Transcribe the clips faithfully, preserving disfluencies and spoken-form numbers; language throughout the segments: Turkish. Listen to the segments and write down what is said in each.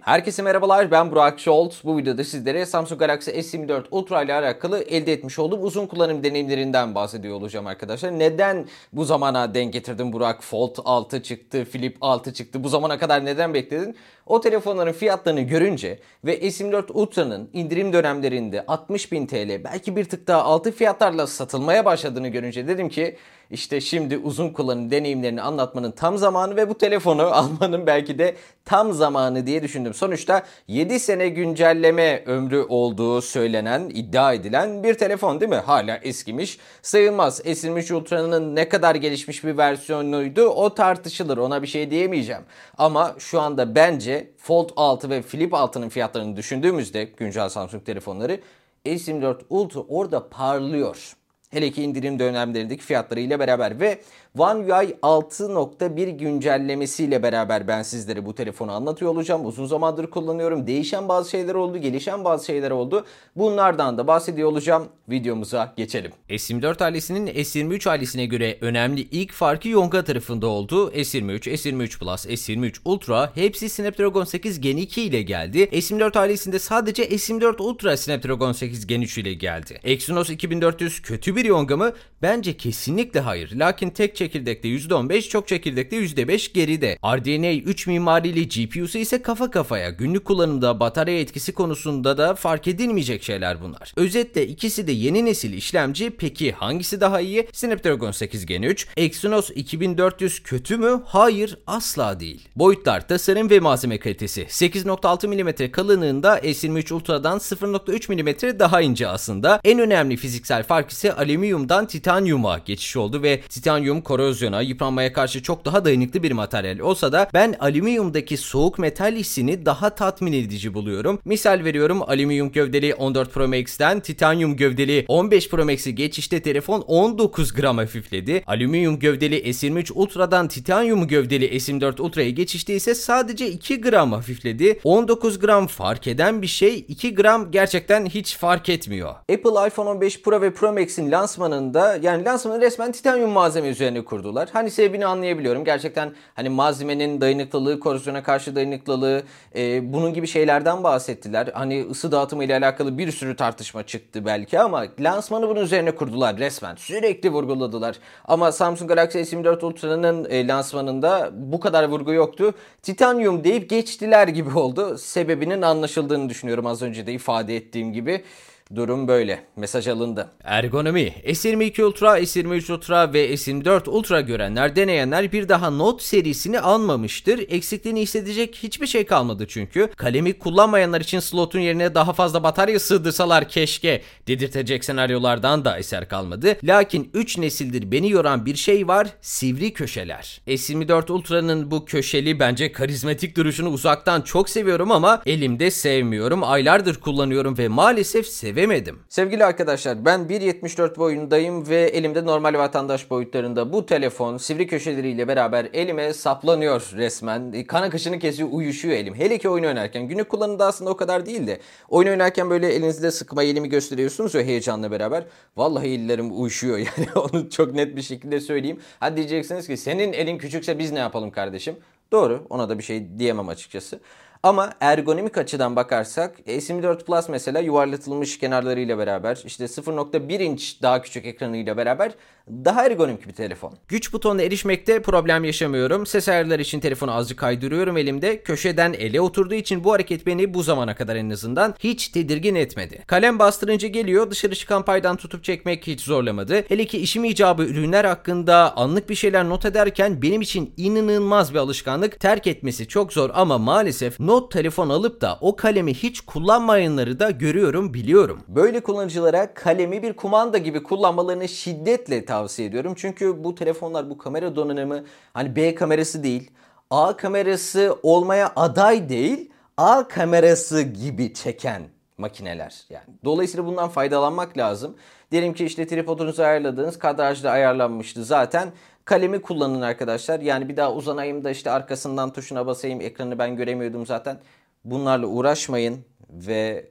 Herkese merhabalar, ben Burak Şolt. Bu videoda sizlere Samsung Galaxy S yirmi dört Ultra ile alakalı elde etmiş olduğum uzun kullanım deneyimlerinden bahsediyor olacağım arkadaşlar. Neden bu zamana denk getirdim Burak? Fold altı çıktı, Flip altı çıktı. Bu zamana kadar neden bekledin? O telefonların fiyatlarını görünce ve S yirmi dört Ultra'nın indirim dönemlerinde altmış bin T L, belki bir tık daha altı fiyatlarla satılmaya başladığını görünce dedim ki işte şimdi uzun kullanım deneyimlerini anlatmanın tam zamanı ve bu telefonu almanın belki de tam zamanı diye düşündüm. Sonuçta yedi sene güncelleme ömrü olduğu söylenen, iddia edilen bir telefon değil mi? Hala eskimiş sayılmaz. S yirmi üç Ultra'nın ne kadar gelişmiş bir versiyonuydu o tartışılır, ona bir şey diyemeyeceğim. Ama şu anda bence Fold altı ve Flip altı'nın fiyatlarını düşündüğümüzde güncel Samsung telefonları S yirmi dört Ultra orada parlıyor. Hele ki indirim dönemlerindeki fiyatlarıyla beraber ve One U I altı nokta bir güncellemesiyle beraber ben sizlere bu telefonu anlatıyor olacağım. Uzun zamandır kullanıyorum. Değişen bazı şeyler oldu, gelişen bazı şeyler oldu. Bunlardan da bahsediyor olacağım. Videomuza geçelim. S yirmi dört ailesinin S yirmi üç ailesine göre önemli ilk farkı Yonga tarafında oldu. S yirmi üç, S yirmi üç Plus, S yirmi üç Ultra hepsi Snapdragon sekiz Gen iki ile geldi. S yirmi dört ailesinde sadece S yirmi dört Ultra Snapdragon sekiz Gen üç ile geldi. Exynos iki bin dört yüz kötü bir Yonga mı? Bence kesinlikle hayır. Lakin tek çekirdekte yüzde on beş, çok çekirdekte yüzde beş geride. R D N A üç mimarili G P U'su ise kafa kafaya. Günlük kullanımda batarya etkisi konusunda da fark edilmeyecek şeyler bunlar. Özetle ikisi de yeni nesil işlemci. Peki hangisi daha iyi? Snapdragon sekiz Gen üç. Exynos iki bin dört yüz kötü mü? Hayır, asla değil. Boyutlar, tasarım ve malzeme kalitesi. sekiz nokta altı milimetre kalınlığında S yirmi üç Ultra'dan sıfır nokta üç milimetre daha ince aslında. En önemli fiziksel fark ise alüminyumdan titanyuma geçiş oldu ve titanyum korozyona, yıpranmaya karşı çok daha dayanıklı bir materyal olsa da ben alüminyumdaki soğuk metal hissini daha tatmin edici buluyorum. Misal veriyorum, alüminyum gövdeli on dört Pro Max'ten titanyum gövdeli on beş Pro Max'i geçişte telefon on dokuz gram hafifledi. Alüminyum gövdeli S yirmi üç Ultra'dan titanyum gövdeli S yirmi dört Ultra'ya geçişte ise sadece iki gram hafifledi. on dokuz gram fark eden bir şey, iki gram gerçekten hiç fark etmiyor. Apple iPhone on beş Pro ve Pro Max'in lansmanında, yani lansmanı resmen titanyum malzeme üzerine kurdular. Hani sebebini anlayabiliyorum. Gerçekten hani malzemenin dayanıklılığı, korozyona karşı dayanıklılığı, e, bunun gibi şeylerden bahsettiler. Hani ısı dağıtımı ile alakalı bir sürü tartışma çıktı belki ama lansmanı bunun üzerine kurdular resmen. Sürekli vurguladılar. Ama Samsung Galaxy S yirmi dört Ultra'nın e, lansmanında bu kadar vurgu yoktu. Titanyum deyip geçtiler gibi oldu. Sebebinin anlaşıldığını düşünüyorum, az önce de ifade ettiğim gibi. Durum böyle. Mesaj alındı. Ergonomi. S yirmi iki Ultra, S yirmi üç Ultra ve S yirmi dört Ultra görenler, deneyenler bir daha Note serisini almamıştır. Eksikliğini hissedecek hiçbir şey kalmadı çünkü. Kalemi kullanmayanlar için slotun yerine daha fazla batarya sığdırsalar keşke dedirtecek senaryolardan da eser kalmadı. Lakin üç nesildir beni yoran bir şey var: sivri köşeler. S yirmi dört Ultra'nın bu köşeli, bence karizmatik duruşunu uzaktan çok seviyorum ama elimde sevmiyorum. Aylardır kullanıyorum ve maalesef seviyorum. Vemedim. Sevgili arkadaşlar, ben bir yetmiş dört boyundayım ve elimde normal vatandaş boyutlarında bu telefon sivri köşeleriyle beraber elime saplanıyor resmen. Kan akışını kesiyor, uyuşuyor elim. Hele ki oyun oynarken. Günlük kullanımda aslında o kadar değil de oyun oynarken böyle elinizde sıkma elimi gösteriyorsunuz ya heyecanla beraber. Vallahi ellerim uyuşuyor yani, onu çok net bir şekilde söyleyeyim. Hadi diyeceksiniz ki senin elin küçükse biz ne yapalım kardeşim? Doğru, ona da bir şey diyemem açıkçası. Ama ergonomik açıdan bakarsak S yirmi dört Plus mesela yuvarlatılmış kenarlarıyla beraber, işte sıfır nokta bir inç daha küçük ekranıyla beraber daha ergonomik bir telefon. Güç butonuna erişmekte problem yaşamıyorum. Ses ayarları için telefonu azıcık kaydırıyorum elimde. Köşeden ele oturduğu için bu hareket beni bu zamana kadar en azından hiç tedirgin etmedi. Kalem bastırınca geliyor. Dışarı çıkan paydan tutup çekmek hiç zorlamadı. Hele ki işim icabı ürünler hakkında anlık bir şeyler not ederken benim için inanılmaz bir alışkanlık. Terk etmesi çok zor ama maalesef not telefon alıp da o kalemi hiç kullanmayanları da görüyorum, biliyorum. Böyle kullanıcılara kalemi bir kumanda gibi kullanmalarını şiddetle tavsiye ediyorum. Çünkü bu telefonlar, bu kamera donanımı hani B kamerası değil, A kamerası olmaya aday değil, A kamerası gibi çeken makineler yani. Dolayısıyla bundan faydalanmak lazım. Diyelim ki işte tripodunuzu ayarladığınız kadrajda ayarlanmıştı zaten. Kalemi kullanın arkadaşlar. Yani bir daha uzanayım da işte arkasından tuşuna basayım, ekranı ben göremiyordum zaten. Bunlarla uğraşmayın ve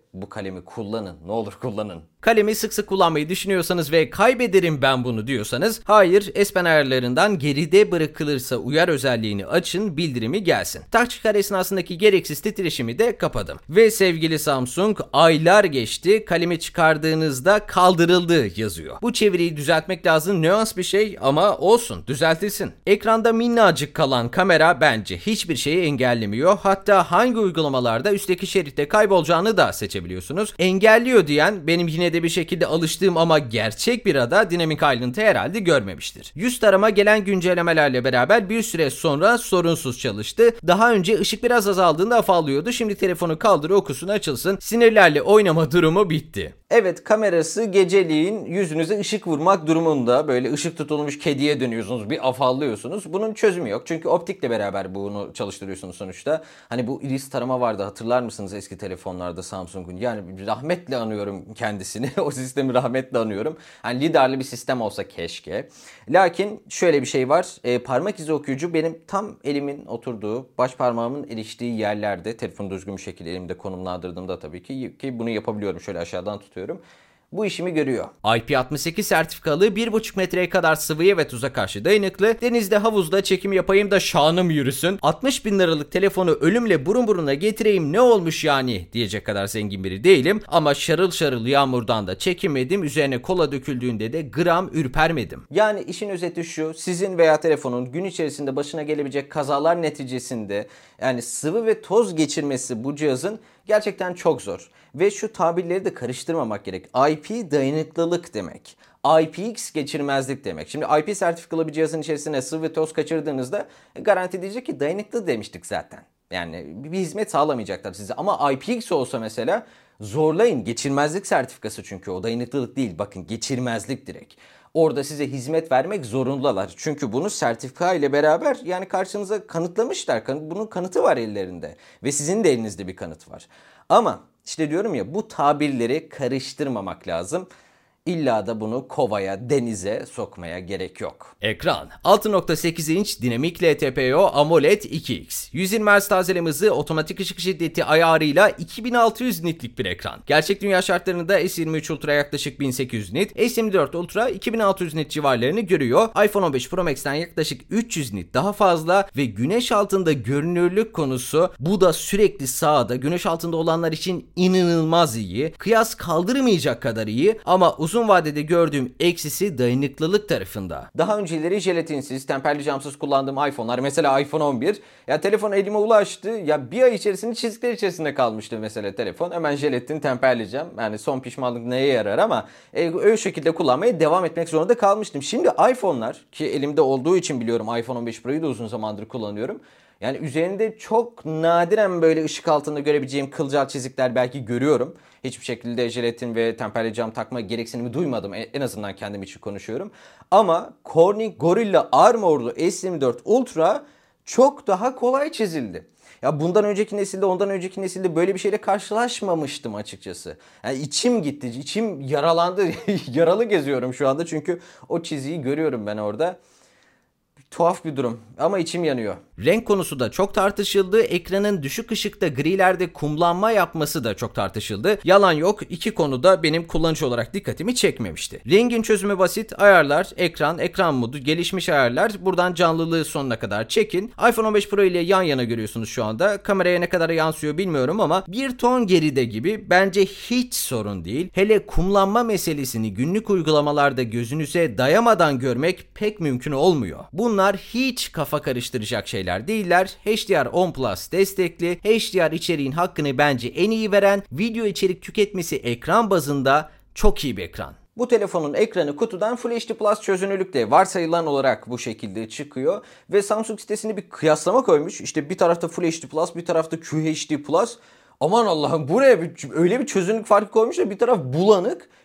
bu kalemi kullanın. Ne olur kullanın. Kalemi sık sık kullanmayı düşünüyorsanız ve kaybederim ben bunu diyorsanız, hayır, S Pen ayarlarından geride bırakılırsa uyar özelliğini açın, bildirimi gelsin. Tak çıkar esnasındaki gereksiz titreşimi de kapadım. Ve sevgili Samsung, aylar geçti, kalemi çıkardığınızda kaldırıldı yazıyor. Bu çeviriyi düzeltmek lazım, nüans bir şey ama olsun, düzeltilsin. Ekranda minnacık kalan kamera bence hiçbir şeyi engellemiyor. Hatta hangi uygulamalarda üstteki şeritte kaybolacağını da seçebiliyorsunuz. Engelliyor diyen benim yine de bir şekilde alıştığım ama gerçek bir ada dinamik ayrıntı herhalde görmemiştir. Yüz tarama gelen güncellemelerle beraber bir süre sonra sorunsuz çalıştı. Daha önce ışık biraz azaldığında afallıyordu. Şimdi telefonu kaldır okusun açılsın. Sinirlerle oynama durumu bitti. Evet, kamerası geceliğin yüzünüze ışık vurmak durumunda. Böyle ışık tutulmuş kediye dönüyorsunuz, bir afallıyorsunuz. Bunun çözümü yok. Çünkü optikle beraber bunu çalıştırıyorsunuz sonuçta. Hani bu iris tarama vardı, hatırlar mısınız eski telefonlarda Samsung'un? Yani rahmetle anıyorum kendisini. O sistemi rahmetle anıyorum. Hani lidarlı bir sistem olsa keşke. Lakin şöyle bir şey var. E, parmak izi okuyucu benim tam elimin oturduğu, baş parmağımın eriştiği yerlerde, telefonu düzgün bir şekilde elimde konumlandırdığımda tabii ki, ki bunu yapabiliyorum. Şöyle aşağıdan tutuyorum. Bu işimi görüyor. I P altmış sekiz sertifikalı bir buçuk metreye kadar sıvıya ve tuza karşı dayanıklı. Denizde, havuzda çekim yapayım da şanım yürüsün. altmış bin liralık telefonu ölümle burun buruna getireyim ne olmuş yani diyecek kadar zengin biri değilim. Ama şarıl şarıl yağmurdan da çekinmedim. Üzerine kola döküldüğünde de gram ürpermedim. Yani işin özeti şu: sizin veya telefonun gün içerisinde başına gelebilecek kazalar neticesinde yani sıvı ve toz geçirmesi bu cihazın gerçekten çok zor. Ve şu tabirleri de karıştırmamak gerek. I P dayanıklılık demek. I P X geçirmezlik demek. Şimdi I P sertifikalı bir cihazın içerisine sıvı ve toz kaçırdığınızda garanti diyecek ki dayanıklı demiştik zaten. Yani bir hizmet sağlamayacaklar size. Ama I P X olsa mesela zorlayın. Geçirmezlik sertifikası çünkü o dayanıklılık değil. Bakın, geçirmezlik direkt. Orada size hizmet vermek zorundalar. Çünkü bunu sertifika ile beraber yani karşınıza kanıtlamışlar. Bunun kanıtı var ellerinde. Ve sizin de elinizde bir kanıt var. Ama işte diyorum ya, bu tabirleri karıştırmamak lazım. İlla da bunu kovaya, denize sokmaya gerek yok. Ekran altı nokta sekiz inç dinamik L T P O AMOLED iki X. yüz yirmi hertz tazeleme hızı, otomatik ışık şiddeti ayarıyla iki bin altı yüz nitlik bir ekran. Gerçek dünya şartlarında S yirmi üç Ultra yaklaşık bin sekiz yüz nit, S yirmi dört Ultra iki bin altı yüz nit civarlarını görüyor. iPhone on beş Pro Max'ten yaklaşık üç yüz nit daha fazla ve güneş altında görünürlük konusu, bu da sürekli sağda, güneş altında olanlar için inanılmaz iyi. Kıyas kaldırmayacak kadar iyi ama uzun Uzun vadede gördüğüm eksisi dayanıklılık tarafında. Daha önceleri jelatinsiz, temperli camsız kullandığım iPhone'lar, mesela iPhone on bir, ya telefon elime ulaştı, ya bir ay içerisinde çizikler içerisinde kalmıştı mesela telefon. Hemen jelatin, temperli cam, yani son pişmanlık neye yarar ama e, öyle şekilde kullanmaya devam etmek zorunda kalmıştım. Şimdi iPhone'lar, ki elimde olduğu için biliyorum, iPhone on beş Pro'yu da uzun zamandır kullanıyorum. Yani üzerinde çok nadiren böyle ışık altında görebileceğim kılcal çizikler belki görüyorum. Hiçbir şekilde jelatin ve temperli cam takma gereksinimi duymadım. En azından kendim için konuşuyorum. Ama Corning Gorilla Armor'lu S yirmi dört Ultra çok daha kolay çizildi. Ya bundan önceki nesilde, ondan önceki nesilde böyle bir şeyle karşılaşmamıştım açıkçası. Yani içim gitti, içim yaralandı. Yaralı geziyorum şu anda çünkü o çiziyi görüyorum ben orada. Tuhaf bir durum ama içim yanıyor. Renk konusu da çok tartışıldı. Ekranın düşük ışıkta grilerde kumlanma yapması da çok tartışıldı. Yalan yok, iki konuda benim kullanıcı olarak dikkatimi çekmemişti. Rengin çözümü basit. Ayarlar, ekran, ekran modu, gelişmiş ayarlar. Buradan canlılığı sonuna kadar çekin. iPhone on beş Pro ile yan yana görüyorsunuz şu anda. Kameraya ne kadar yansıyor bilmiyorum ama bir ton geride gibi, bence hiç sorun değil. Hele kumlanma meselesini günlük uygulamalarda gözünüze dayamadan görmek pek mümkün olmuyor. Bunlar hiç kafa karıştıracak şeyler değiller. H D R on Plus destekli, H D R içeriğin hakkını bence en iyi veren, video içerik tüketmesi ekran bazında çok iyi bir ekran. Bu telefonun ekranı kutudan Full H D Plus çözünürlükte varsayılan olarak bu şekilde çıkıyor. Ve Samsung sitesinde bir kıyaslama koymuş. İşte bir tarafta Full H D Plus, bir tarafta Q H D Plus. Aman Allah'ım, buraya bir, öyle bir çözünürlük farkı koymuş da bir taraf bulanık,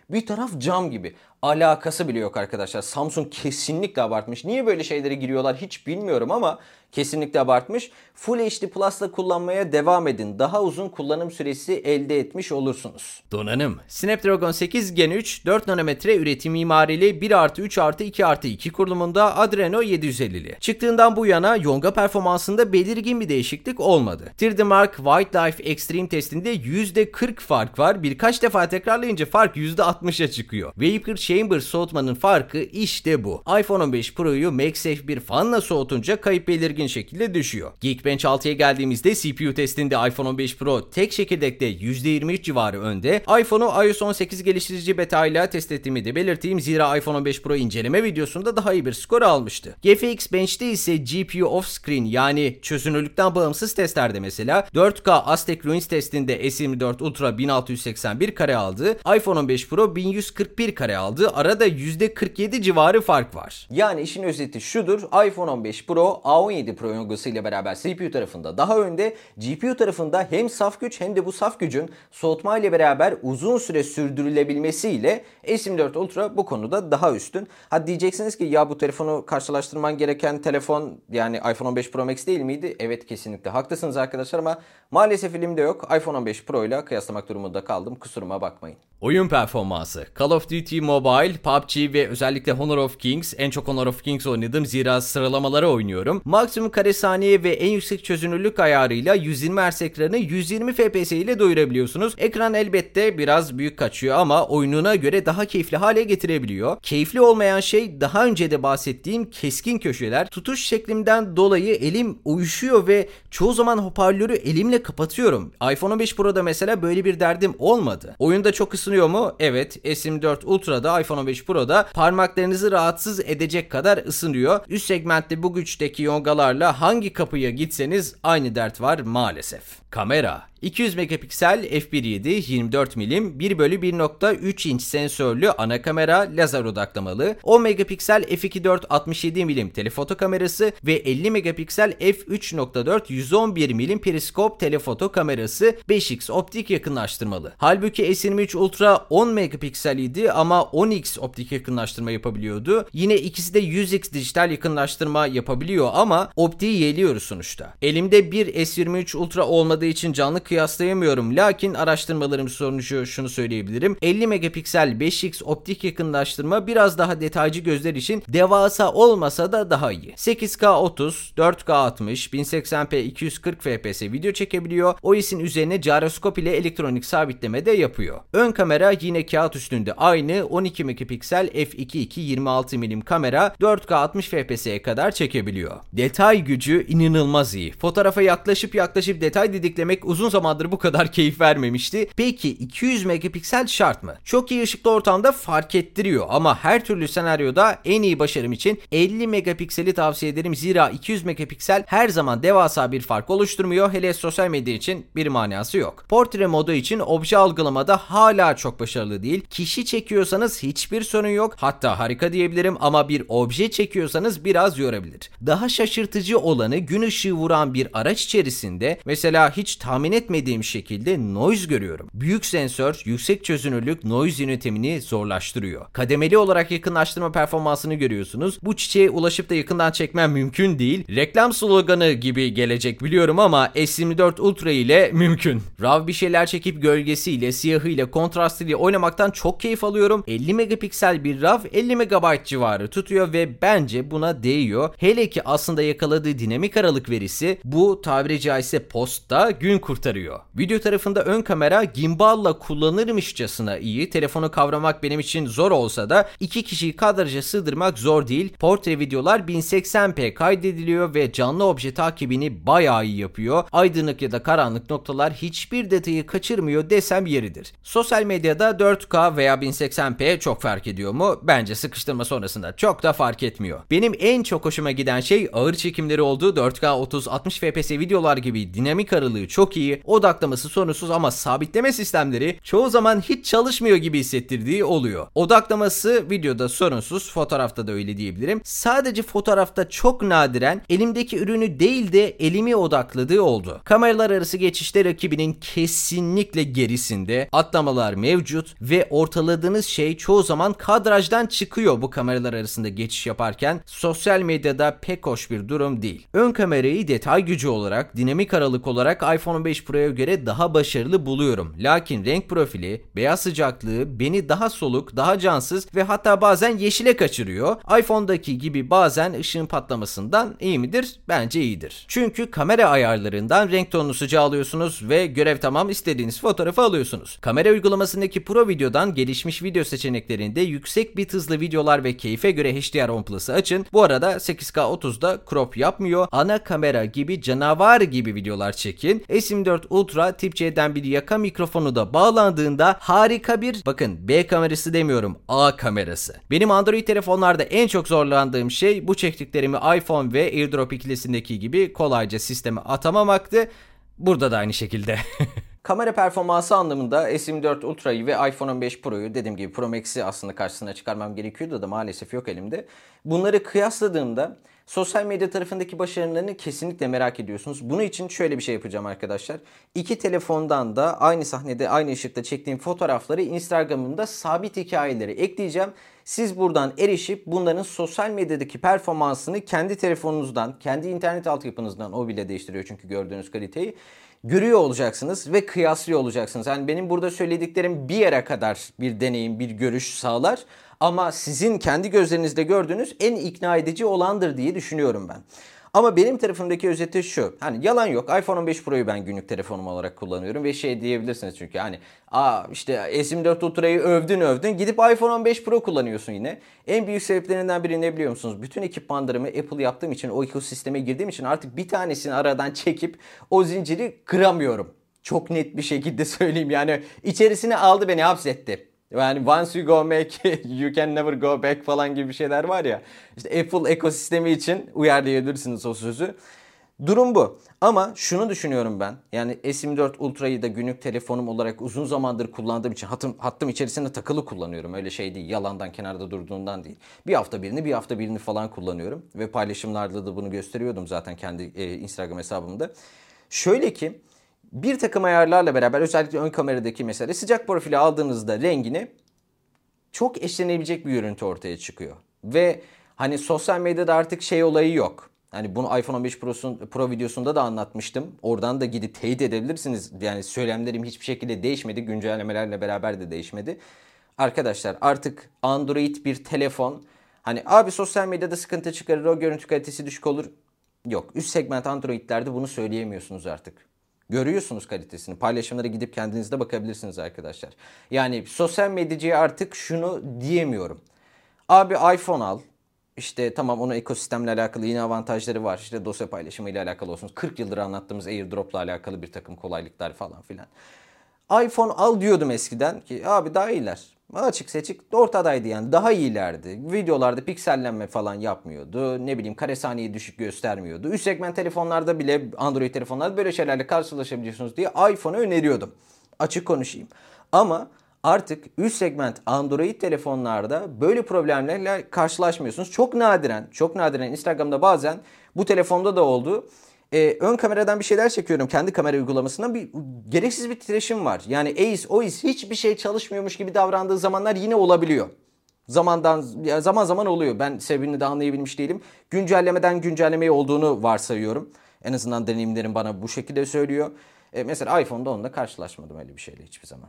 bir taraf cam gibi. Alakası bile yok arkadaşlar. Samsung kesinlikle abartmış. Niye böyle şeylere giriyorlar hiç bilmiyorum ama kesinlikle abartmış. Full H D Plus'la kullanmaya devam edin. Daha uzun kullanım süresi elde etmiş olursunuz. Donanım: Snapdragon sekiz Gen üç dört nanometre üretim mimarili bir artı üç artı iki artı iki kurulumunda Adreno yedi yüz ellili. Çıktığından bu yana Yonga performansında belirgin bir değişiklik olmadı. üç D Mark Wildlife Extreme testinde yüzde kırk fark var. Birkaç defa tekrarlayınca fark yüzde altmışa çıkıyor. Vapor Chamber soğutmanın farkı işte bu. iPhone on beş Pro'yu MagSafe bir fanla soğutunca kayıp belirgin şekilde düşüyor. Geekbench altıya geldiğimizde C P U testinde iPhone on beş Pro tek çekirdekte yüzde yirmi üç civarı önde. iPhone'u iOS on sekiz geliştirici beta ile test ettiğimi de belirteyim. Zira iPhone on beş Pro inceleme videosunda daha iyi bir skor almıştı. G F X Bench'te ise G P U off-screen yani çözünürlükten bağımsız testlerde mesela dört K Aztec Ruins testinde S yirmi dört Ultra bin altı yüz seksen bir kare aldı. iPhone on beş Pro bin yüz kırk bir kare aldı. Arada yüzde kırk yedi civarı fark var. Yani işin özeti şudur. iPhone on beş Pro A on yedi Pro yongası ile beraber C P U tarafında daha önde. G P U tarafında hem saf güç hem de bu saf gücün soğutma ile beraber uzun süre sürdürülebilmesiyle S yirmi dört Ultra bu konuda daha üstün. Hadi diyeceksiniz ki ya bu telefonu karşılaştırman gereken telefon yani iPhone on beş Pro Max değil miydi? Evet, kesinlikle haklısınız arkadaşlar ama maalesef elimde yok. iPhone on beş Pro ile kıyaslamak durumunda kaldım. Kusuruma bakmayın. Oyun performansı: Call of Duty Mobile, P U B G ve özellikle Honor of Kings. En çok Honor of Kings oynadım zira sıralamalara oynuyorum. Maksimum kare saniye ve en yüksek çözünürlük ayarıyla yüz yirmi hertz ekranı yüz yirmi F P S ile doyurabiliyorsunuz. Ekran elbette biraz büyük kaçıyor ama oyununa göre daha keyifli hale getirebiliyor. Keyifli olmayan şey daha önce de bahsettiğim keskin köşeler. Tutuş şeklimden dolayı elim uyuşuyor ve çoğu zaman hoparlörü elimle kapatıyorum. iPhone on beş Pro'da mesela böyle bir derdim olmadı. Oyunda çok ısınıyor mu? Evet. S yirmi dört Ultra'da, iPhone on beş Pro'da parmaklarınızı rahatsız edecek kadar ısınıyor. Üst segmentte bu güçteki yongalarla hangi kapıya gitseniz aynı dert var maalesef. Kamera: iki yüz megapiksel f bir nokta yedi yirmi dört milim bir bölü bir nokta üç inç sensörlü ana kamera, lazer odaklamalı, on megapiksel f iki nokta dört altmış yedi milim telefoto kamerası ve elli megapiksel f üç nokta dört yüz on bir milim periskop telefoto kamerası, beş x optik yakınlaştırmalı. Halbuki S yirmi üç Ultra on megapiksel idi ama on x optik yakınlaştırma yapabiliyordu. Yine ikisi de yüz x dijital yakınlaştırma yapabiliyor ama optiği yeğliyoruz sonuçta. Elimde bir S yirmi üç Ultra olmadığı için canlı kıyaslayamıyorum. Lakin araştırmalarım sonucu şunu söyleyebilirim. elli megapiksel beş x optik yakınlaştırma biraz daha detaycı gözler için devasa olmasa da daha iyi. sekiz K otuz, dört K altmış, bin seksen p iki yüz kırk F P S video çekebiliyor. O S'in üzerine gyroskop ile elektronik sabitleme de yapıyor. Ön kamera yine kağıt üstünde aynı on iki megapiksel f iki nokta iki yirmi altı milim kamera dört K altmış F P S'ye kadar çekebiliyor. Detay gücü inanılmaz iyi. Fotoğrafa yaklaşıp yaklaşıp detay didiklemek uzun zamandır bu kadar keyif vermemişti. Peki iki yüz megapiksel şart mı? Çok iyi ışıklı ortamda fark ettiriyor ama her türlü senaryoda en iyi başarım için elli megapikseli tavsiye ederim. Zira iki yüz megapiksel her zaman devasa bir fark oluşturmuyor. Hele sosyal medya için bir manası yok. Portre modu için obje algılamada hala çok başarılı değil. Kişi çekiyorsanız hiçbir sorun yok. Hatta harika diyebilirim ama bir obje çekiyorsanız biraz yorabilir. Daha şaşırtıcı olanı gün ışığı vuran bir araç içerisinde mesela hiç tahmin etmediğim şekilde noise görüyorum. Büyük sensör, yüksek çözünürlük noise yönetimini zorlaştırıyor. Kademeli olarak yakınlaştırma performansını görüyorsunuz. Bu çiçeğe ulaşıp da yakından çekmem mümkün değil. Reklam sloganı gibi gelecek biliyorum ama S yirmi dört Ultra ile mümkün. RAW bir şeyler çekip gölgesiyle, siyahıyla, kontrastıyla oynamaktan çok keyif alıyorum. elli megapiksel bir RAW elli megabayt civarı tutuyor ve bence buna değiyor. Hele ki aslında yakaladığı dinamik aralık verisi bu tabiri caizse postta gün kurtarıyor. Video tarafında ön kamera gimballa kullanırmışçasına iyi. Telefonu kavramak benim için zor olsa da iki kişiyi kadraja sığdırmak zor değil. Portre videolar bin seksen p kaydediliyor ve canlı obje takibini bayağı iyi yapıyor. Aydınlık ya da karanlık noktalar hiçbir detayı kaçırmıyor desem yeridir. Sosyal medyada dört K veya bin seksen p çok fark ediyor mu? Bence sıkıştırma sonrasında çok da fark etmiyor. Benim en çok hoşuma giden şey ağır çekimleri oldu. dört K otuz altmış F P S videolar gibi dinamik aralığı çok iyi. odaklaması sorunsuz ama sabitleme sistemleri çoğu zaman hiç çalışmıyor gibi hissettirdiği oluyor. Odaklaması videoda sorunsuz, fotoğrafta da öyle diyebilirim. Sadece fotoğrafta çok nadiren elimdeki ürünü değil de elimi odakladığı oldu. Kameralar arası geçişte rakibinin kesinlikle gerisinde, atlamalar mevcut ve ortaladığınız şey çoğu zaman kadrajdan çıkıyor bu kameralar arasında geçiş yaparken. Sosyal medyada pek hoş bir durum değil. Ön kamerayı detay gücü olarak, dinamik aralık olarak iPhone on beş Pro'ya göre daha başarılı buluyorum. Lakin renk profili, beyaz sıcaklığı beni daha soluk, daha cansız ve hatta bazen yeşile kaçırıyor. iPhone'daki gibi bazen ışığın patlamasından iyi midir? Bence iyidir. Çünkü kamera ayarlarından renk tonunu sıcağı alıyorsunuz ve görev tamam, istediğiniz fotoğrafı alıyorsunuz. Kamera uygulamasındaki Pro Video'dan gelişmiş video seçeneklerinde yüksek bit hızlı videolar ve keyfe göre H D R on Plus'ı açın. Bu arada sekiz K otuzda crop yapmıyor. Ana kamera gibi canavar gibi videolar çekin. S yirmi dört Ultra Tip C'den bir yaka mikrofonu da bağlandığında harika bir, bakın B kamerası demiyorum, A kamerası. Benim Android telefonlarda en çok zorlandığım şey bu çektiklerimi iPhone ve AirDrop ikilisindeki gibi kolayca sisteme atamamaktı. Burada da aynı şekilde. Kamera performansı anlamında S yirmi dört Ultra'yı ve iPhone on beş Pro'yu, dediğim gibi Pro Max'i aslında karşısına çıkarmam gerekiyordu da maalesef yok elimde. Bunları kıyasladığımda sosyal medya tarafındaki başarılarını kesinlikle merak ediyorsunuz. Bunun için şöyle bir şey yapacağım arkadaşlar. İki telefondan da aynı sahnede, aynı ışıkta çektiğim fotoğrafları Instagram'ımda sabit hikayeleri ekleyeceğim. Siz buradan erişip bunların sosyal medyadaki performansını kendi telefonunuzdan, kendi internet altyapınızdan, o bile değiştiriyor çünkü gördüğünüz kaliteyi, görüyor olacaksınız ve kıyaslıyor olacaksınız. Yani benim burada söylediklerim bir yere kadar bir deneyim, bir görüş sağlar. Ama sizin kendi gözlerinizde gördüğünüz en ikna edici olandır diye düşünüyorum ben. Ama benim tarafımdaki özeti şu. Hani yalan yok. iPhone on beş Pro'yu ben günlük telefonum olarak kullanıyorum ve şey diyebilirsiniz çünkü hani aa işte S yirmi dört Ultra'yı övdün övdün gidip iPhone on beş Pro kullanıyorsun yine. En büyük sebeplerinden biri ne biliyor musunuz? Bütün ekipmanlarımı Apple yaptığım için, o ekosisteme girdiğim için artık bir tanesini aradan çekip o zinciri kıramıyorum. Çok net bir şekilde söyleyeyim, yani içerisine aldı, beni hapsetti. Yani once you go back, you can never go back falan gibi şeyler var ya. İşte Apple ekosistemi için uyarlayabilirsiniz o sözü. Durum bu. Ama şunu düşünüyorum ben. Yani S yirmi dört Ultra'yı da günlük telefonum olarak uzun zamandır kullandığım için hattım, hattım içerisinde takılı kullanıyorum. Öyle şey değil. Yalandan kenarda durduğundan değil. Bir hafta birini bir hafta birini falan kullanıyorum. Ve paylaşımlarda da bunu gösteriyordum zaten kendi e, Instagram hesabımda. Şöyle ki bir takım ayarlarla beraber özellikle ön kameradaki mesela sıcak profili aldığınızda rengini çok eşlenebilecek bir görüntü ortaya çıkıyor. Ve hani sosyal medyada artık şey olayı yok. Hani bunu iPhone on beş Pro'sun, Pro videosunda da anlatmıştım. Oradan da gidip teyit edebilirsiniz. Yani söylemlerim hiçbir şekilde değişmedi. Güncellemelerle beraber de değişmedi. Arkadaşlar artık Android bir telefon. Hani abi sosyal medyada sıkıntı çıkarır, o görüntü kalitesi düşük olur. Yok. Üst segment Android'lerde bunu söyleyemiyorsunuz artık. Görüyorsunuz kalitesini. Paylaşımlara gidip kendiniz de bakabilirsiniz arkadaşlar. Yani sosyal medyacıya artık şunu diyemiyorum. Abi iPhone al. İşte tamam, onun ekosistemle alakalı yine avantajları var. İşte dosya paylaşımı ile alakalı olsun. kırk yıldır anlattığımız AirDrop'la alakalı bir takım kolaylıklar falan filan. iPhone al diyordum eskiden ki abi daha iyiler. Açık seçik ortadaydı yani, daha iyilerdi. Videolarda piksellenme falan yapmıyordu. Ne bileyim kare saniyeyi düşük göstermiyordu. Üst segment telefonlarda bile, Android telefonlarda böyle şeylerle karşılaşabiliyorsunuz diye iPhone'u öneriyordum. Açık konuşayım. Ama artık üst segment Android telefonlarda böyle problemlerle karşılaşmıyorsunuz. Çok nadiren, çok nadiren Instagram'da bazen, bu telefonda da oldu. Ee, ön kameradan bir şeyler çekiyorum. Kendi kamera uygulamasından bir gereksiz bir titreşim var. Yani Ace, Ois hiçbir şey çalışmıyormuş gibi davrandığı zamanlar yine olabiliyor. Zamandan zaman zaman oluyor. Ben sebebini de anlayabilmiş değilim. Güncellemeden güncellemeye olduğunu varsayıyorum. En azından deneyimlerim bana bu şekilde söylüyor. Ee, mesela iPhone'da onunla karşılaşmadım öyle bir şeyle hiçbir zaman.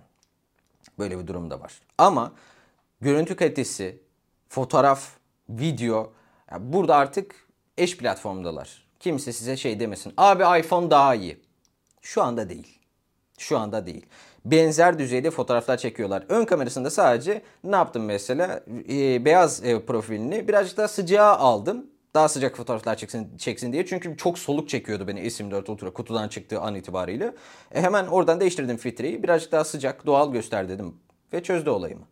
Böyle bir durum da var. Ama görüntü kalitesi, fotoğraf, video, yani burada artık eş platformdalar. Kimse size şey demesin. Abi iPhone daha iyi. Şu anda değil. Şu anda değil. Benzer düzeyde fotoğraflar çekiyorlar. Ön kamerasında sadece ne yaptım mesela? Ee, beyaz e, profilini birazcık daha sıcağa aldım. Daha sıcak fotoğraflar çeksin, çeksin diye. Çünkü çok soluk çekiyordu beni S yirmi dört Ultra kutudan çıktığı an itibariyle. E, hemen oradan değiştirdim filtreyi. Birazcık daha sıcak, doğal göster dedim. Ve çözdü olayımı.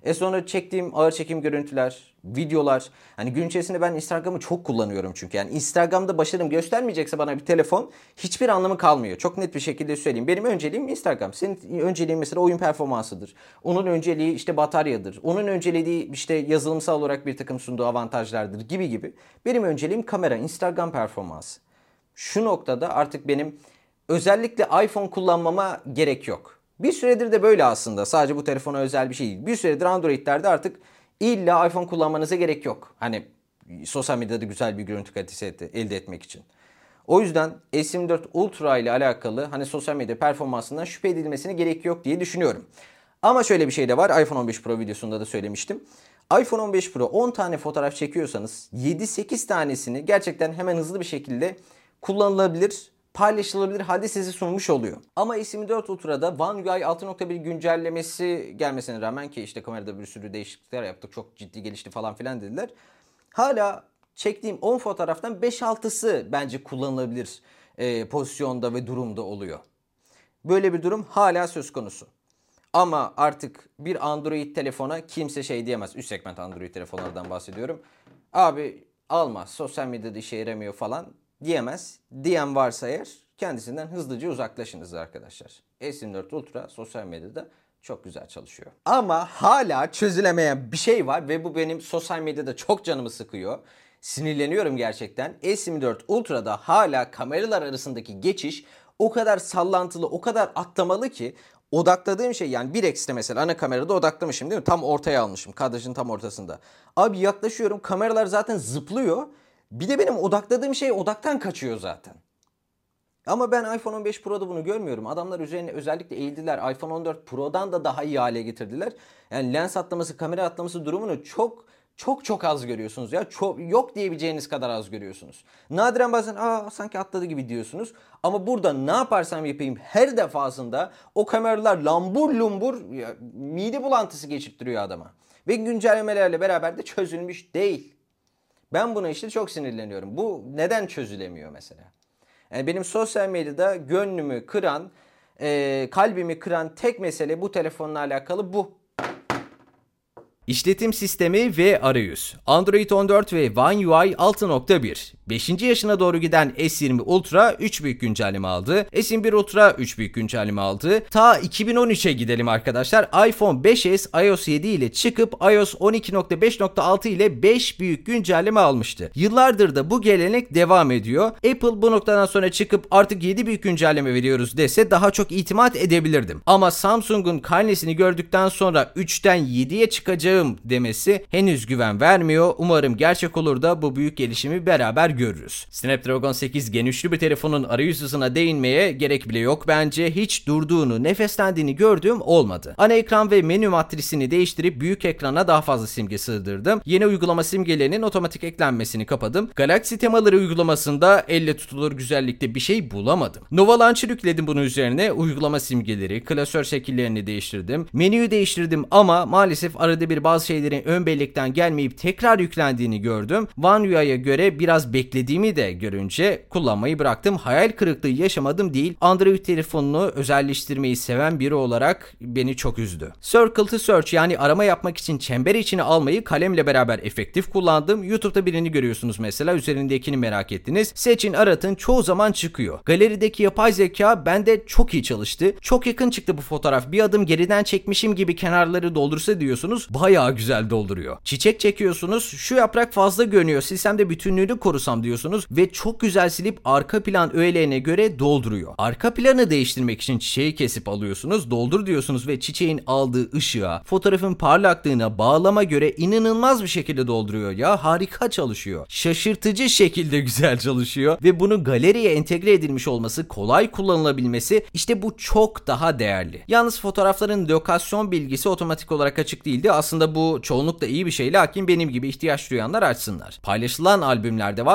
E sonra çektiğim ağır çekim görüntüler, videolar. Hani gün içerisinde ben Instagram'ı çok kullanıyorum çünkü. Yani Instagram'da başarım göstermeyecekse bana bir telefon hiçbir anlamı kalmıyor. Çok net bir şekilde söyleyeyim. Benim önceliğim Instagram. Senin önceliğin mesela oyun performansıdır. Onun önceliği işte bataryadır. Onun önceliği işte yazılımsal olarak bir takım sunduğu avantajlardır gibi gibi. Benim önceliğim kamera, Instagram performansı. Şu noktada artık benim özellikle iPhone kullanmama gerek yok. Bir süredir de böyle aslında. Sadece bu telefona özel bir şey değil. Bir süredir Android'lerde artık illa iPhone kullanmanıza gerek yok. Hani sosyal medyada güzel bir görüntü kalitesi elde etmek için. O yüzden S yirmi dört Ultra ile alakalı hani sosyal medya performansından şüphe edilmesine gerek yok diye düşünüyorum. Ama şöyle bir şey de var. iPhone on beş Pro videosunda da söylemiştim. iPhone on beş Pro on tane fotoğraf çekiyorsanız yedi sekiz tanesini gerçekten hemen hızlı bir şekilde kullanılabilir, paylaşılabilir halde size sunmuş oluyor. Ama S yirmi dört Ultra'da One U I altı nokta bir güncellemesi gelmesine rağmen ki işte kamerada bir sürü değişiklikler yaptık, çok ciddi gelişti falan filan dediler. Hala çektiğim on fotoğraftan beş altısı bence kullanılabilir e, pozisyonda ve durumda oluyor. Böyle bir durum hala söz konusu. Ama artık bir Android telefona kimse şey diyemez. Üst segment Android telefonlardan bahsediyorum. Abi alma, sosyal medyada işe yaramıyor falan diyemez. Diyen varsa eğer kendisinden hızlıca uzaklaşınız arkadaşlar. S yirmi dört Ultra sosyal medyada çok güzel çalışıyor. Ama hala çözülemeyen bir şey var ve bu benim sosyal medyada çok canımı sıkıyor. Sinirleniyorum gerçekten. S yirmi dört Ultra'da hala kameralar arasındaki geçiş o kadar sallantılı, o kadar atlamalı ki odakladığım şey yani bir x'te mesela ana kamerada odaklamışım değil mi? Tam ortaya almışım. Kadrajın tam ortasında. Abi yaklaşıyorum. Kameralar zaten zıplıyor. Bir de benim odakladığım şey odaktan kaçıyor zaten. Ama ben iPhone on beş Pro'da bunu görmüyorum. Adamlar üzerine özellikle eğildiler. iPhone on dört Pro'dan da daha iyi hale getirdiler. Yani lens atlaması, kamera atlaması durumunu çok çok çok az görüyorsunuz ya. Çok, yok diyebileceğiniz kadar az görüyorsunuz. Nadiren bazen aa sanki atladı gibi diyorsunuz. Ama burada ne yaparsam yapayım her defasında o kameralar lambur lumbur ya, mide bulantısı geçirttiriyor adama. Ve güncellemelerle beraber de çözülmüş değil. Ben buna işte çok sinirleniyorum. Bu neden çözülemiyor mesela? Yani benim sosyal medyada gönlümü kıran, e, kalbimi kıran tek mesele bu telefonla alakalı bu. İşletim sistemi ve arayüz. Android on dört ve One U I altı nokta bir. beşinci yaşına doğru giden S yirmi Ultra üç büyük güncelleme aldı. S yirmi bir Ultra üç büyük güncelleme aldı. Ta iki bin on üçe gidelim arkadaşlar. iPhone beş S iOS yedi ile çıkıp iOS on iki nokta beş nokta altı ile beş büyük güncelleme almıştı. Yıllardır da bu gelenek devam ediyor. Apple bu noktadan sonra çıkıp artık yedi büyük güncelleme veriyoruz dese daha çok itimat edebilirdim. Ama Samsung'un karnesini gördükten sonra üçten yediye çıkacak demesi henüz güven vermiyor. Umarım gerçek olur da bu büyük gelişimi beraber görürüz. Snapdragon sekiz Gen üçlü bir telefonun arayüz hızına değinmeye gerek bile yok bence. Hiç durduğunu, nefeslendiğini gördüğüm olmadı. Ana ekran ve menü matrisini değiştirip büyük ekrana daha fazla simge sığdırdım. Yeni uygulama simgelerinin otomatik eklenmesini kapadım. Galaxy temaları uygulamasında elle tutulur güzellikte bir şey bulamadım. Nova Launcher yükledim bunun üzerine. Uygulama simgeleri, klasör şekillerini değiştirdim. Menüyü değiştirdim ama maalesef arada bir bazı şeylerin ön bellekten gelmeyip tekrar yüklendiğini gördüm. One U I'ya göre biraz beklediğimi de görünce kullanmayı bıraktım. Hayal kırıklığı yaşamadım değil. Android telefonunu özelleştirmeyi seven biri olarak beni çok üzdü. Circle to Search yani arama yapmak için çember içine almayı kalemle beraber efektif kullandım. YouTube'da birini görüyorsunuz mesela, üzerindekini merak ettiniz. Seçin, aratın, çoğu zaman çıkıyor. Galerideki yapay zeka bende çok iyi çalıştı. Çok yakın çıktı bu fotoğraf. Bir adım geriden çekmişim gibi kenarları doldursa diyorsunuz. Bayağı güzel dolduruyor. Çiçek çekiyorsunuz. Şu yaprak fazla görünüyor. Silsem de bütünlüğünü korusam diyorsunuz ve çok güzel silip arka plan öğelerine göre dolduruyor. Arka planı değiştirmek için çiçeği kesip alıyorsunuz. Doldur diyorsunuz ve çiçeğin aldığı ışığa, fotoğrafın parlaklığına, bağlama göre inanılmaz bir şekilde dolduruyor ya. Harika çalışıyor. Şaşırtıcı şekilde güzel çalışıyor ve bunu galeriye entegre edilmiş olması, kolay kullanılabilmesi, işte bu çok daha değerli. Yalnız fotoğrafların lokasyon bilgisi otomatik olarak açık değildi. Aslında bu çoğunlukla iyi bir şey, lakin benim gibi ihtiyaç duyanlar açsınlar. Paylaşılan albümlerde var,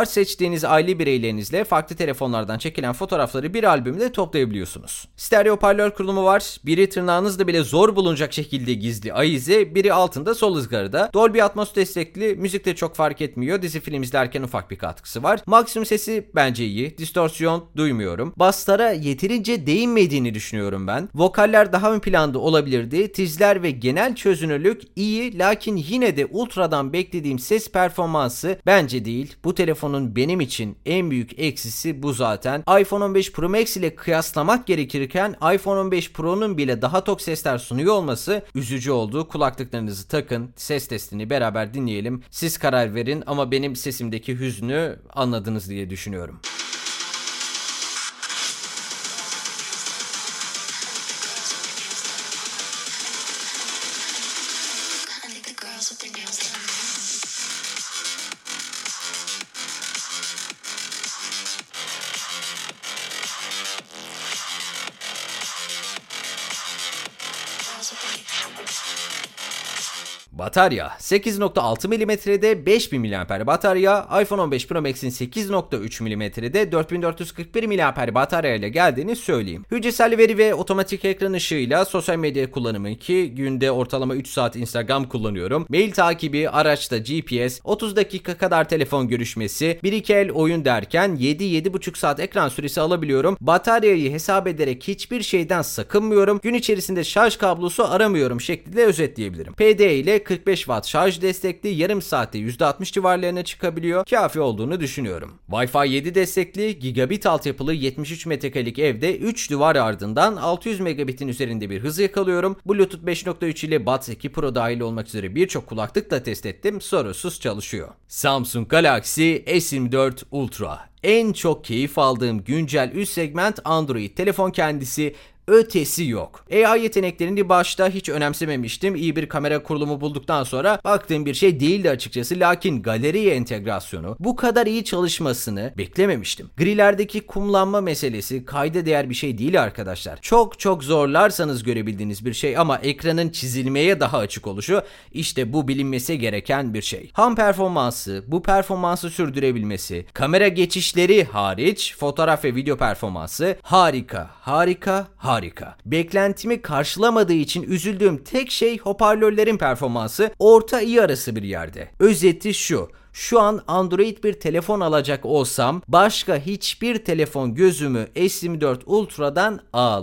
Seçtiğiniz aile bireylerinizle farklı telefonlardan çekilen fotoğrafları bir albümde toplayabiliyorsunuz. Stereo hoparlör kurulumu var. Biri tırnağınızda bile zor bulunacak şekilde gizli ayize, biri altında sol ızgarada. Dolby Atmos destekli, müzikte çok fark etmiyor. Dizi film izlerken ufak bir katkısı var. Maksimum sesi bence iyi. Distorsiyon duymuyorum. Basslara yeterince değinmediğini düşünüyorum ben. Vokaller daha ön planda olabilirdi. Tizler ve genel çözünürlük iyi, lakin yine de Ultra'dan beklediğim ses performansı bence değil. Bu telefonun benim için en büyük eksisi bu zaten. iPhone on beş Pro Max ile kıyaslamak gerekirken iPhone on beş Pro'nun bile daha tok sesler sunuyor olması üzücü oldu. Kulaklıklarınızı takın, ses testini beraber dinleyelim. Siz karar verin ama benim sesimdeki hüznü anladınız diye düşünüyorum. Batarya sekiz nokta altı milimetrede beş bin miliamper batarya, iPhone on beş Pro Max'in sekiz nokta üç milimetrede dört bin dört yüz kırk bir miliamper batarya ile geldiğini söyleyeyim. Hücresel veri ve otomatik ekran ışığıyla sosyal medya kullanımı ki günde ortalama üç saat Instagram kullanıyorum. Mail takibi, araçta G P S, otuz dakika kadar telefon görüşmesi, bir iki el oyun derken yedi yedi buçuk saat ekran süresi alabiliyorum. Bataryayı hesap ederek hiçbir şeyden sakınmıyorum. Gün içerisinde şarj kablosu aramıyorum şeklinde özetleyebilirim. P D ile kırk beş watt şarj destekli, yarım saatte yüzde altmış civarlarına çıkabiliyor. Kafi olduğunu düşünüyorum. Wi-Fi yedi destekli, gigabit altyapılı yetmiş üç metrekarelik evde üç duvar ardından altı yüz megabitin üzerinde bir hız yakalıyorum. Bluetooth beş nokta üç ile Buds iki Pro dahil olmak üzere birçok kulaklıkla test ettim. Sorunsuz çalışıyor. Samsung Galaxy S yirmi dört Ultra. En çok keyif aldığım güncel üst segment Android. Telefon kendisi ötesi yok. A I yeteneklerini başta hiç önemsememiştim. İyi bir kamera kurulumu bulduktan sonra baktığım bir şey değildi açıkçası. Lakin galeri entegrasyonu bu kadar iyi çalışmasını beklememiştim. Grilerdeki kumlanma meselesi kayda değer bir şey değil arkadaşlar. Çok çok zorlarsanız görebildiğiniz bir şey ama ekranın çizilmeye daha açık oluşu işte bu bilinmesi gereken bir şey. Ham performansı, bu performansı sürdürebilmesi, kamera geçişleri hariç fotoğraf ve video performansı harika, harika, harika. Harika. Beklentimi karşılamadığı için üzüldüğüm tek şey hoparlörlerin performansı orta iyi arası bir yerde. Özeti şu. Şu an Android bir telefon alacak olsam başka hiçbir telefon gözümü S yirmi dört Ultra'dan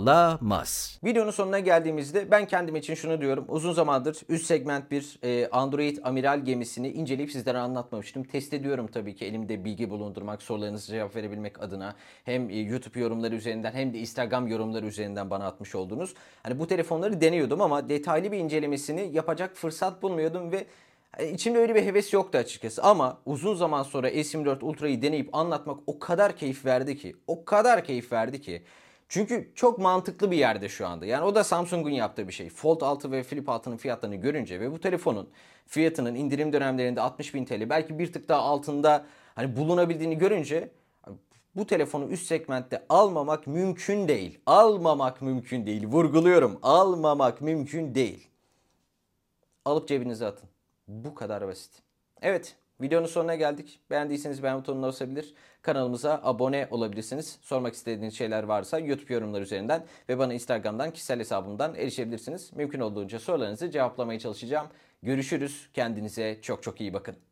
alamaz. Videonun sonuna geldiğimizde ben kendim için şunu diyorum. Uzun zamandır üst segment bir e, Android amiral gemisini inceleyip sizlere anlatmamıştım. Test ediyorum tabii ki elimde bilgi bulundurmak, sorularınıza cevap verebilmek adına. Hem e, YouTube yorumları üzerinden hem de Instagram yorumları üzerinden bana atmış olduğunuz. Hani bu telefonları deniyordum ama detaylı bir incelemesini yapacak fırsat bulmuyordum ve İçimde öyle bir heves yoktu açıkçası ama uzun zaman sonra S yirmi dört Ultra'yı deneyip anlatmak o kadar keyif verdi ki, o kadar keyif verdi ki. Çünkü çok mantıklı bir yerde şu anda. Yani o da Samsung'un yaptığı bir şey. Fold altı ve Flip altı'nın fiyatlarını görünce ve bu telefonun fiyatının indirim dönemlerinde altmış bin T L belki bir tık daha altında hani bulunabildiğini görünce bu telefonu üst segmentte almamak mümkün değil. Almamak mümkün değil. Vurguluyorum. Almamak mümkün değil. Alıp cebinize atın. Bu kadar basit. Evet, videonun sonuna geldik. Beğendiyseniz beğen butonuna basabilir. Kanalımıza abone olabilirsiniz. Sormak istediğiniz şeyler varsa YouTube yorumları üzerinden ve bana Instagram'dan kişisel hesabımdan erişebilirsiniz. Mümkün olduğunca sorularınızı cevaplamaya çalışacağım. Görüşürüz. Kendinize çok çok iyi bakın.